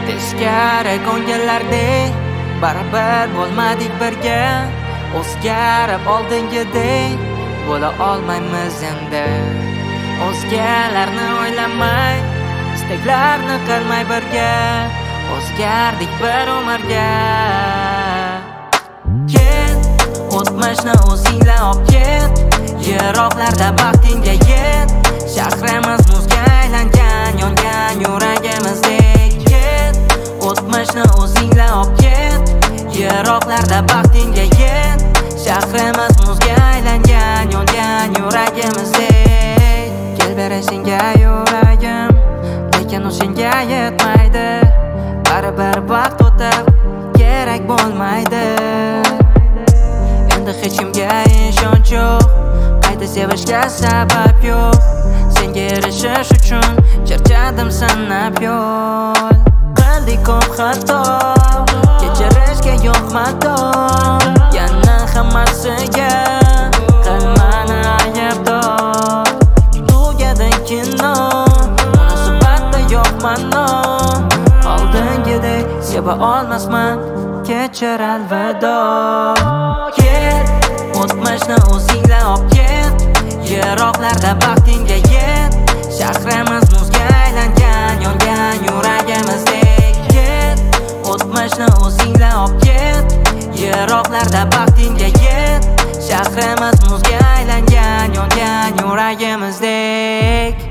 Teskari ko'ngillardek baribir bo'lmadik birga, o'zgarib oldingidek bo'la olmaymiz endi. O'zgalarni o'ylamay, istaklarni qilmay birga, o'zgardik bir umrga. Ket, o'tmishni o'zingla olib ket, yiroqlarda baxtingga yet. Shahrimiz muzga aylangan, yongan yuragimizdek. Ket, o'tmishni o'zingla olib ket, yiroqlarda baxtingga yet. Shahrimiz muzga aylangan, yongan yuragimizdek. Kel beray senga yuragim, lekin u senga yetmaydi. Baribir vaqt o'tib kerak bo'lmaydi. Endi hech kimga ishonch yo'q, qayta sevishga sabab yo'q. Senga erishish uchun charchadim sanab yo'l. Qildik ko'p xato, kechirishga yo'q mador. Yana hammasiga qilmani aybdor. Tugadi kino, munosabatda yo'q ma'no. Oldingidek seva olmasman, kechir alvido. Ket, o'tmishni o'zingla olib ket, yiroqlarda baxtingga yet. Shahrimiz muzga aylangan, yongan yuragimizdek. Ket, o'tmishni o'zingla olib ket, yiroqlarda baxtingga yet. Shahrimiz muzga aylangan, yongan yuragimizdek.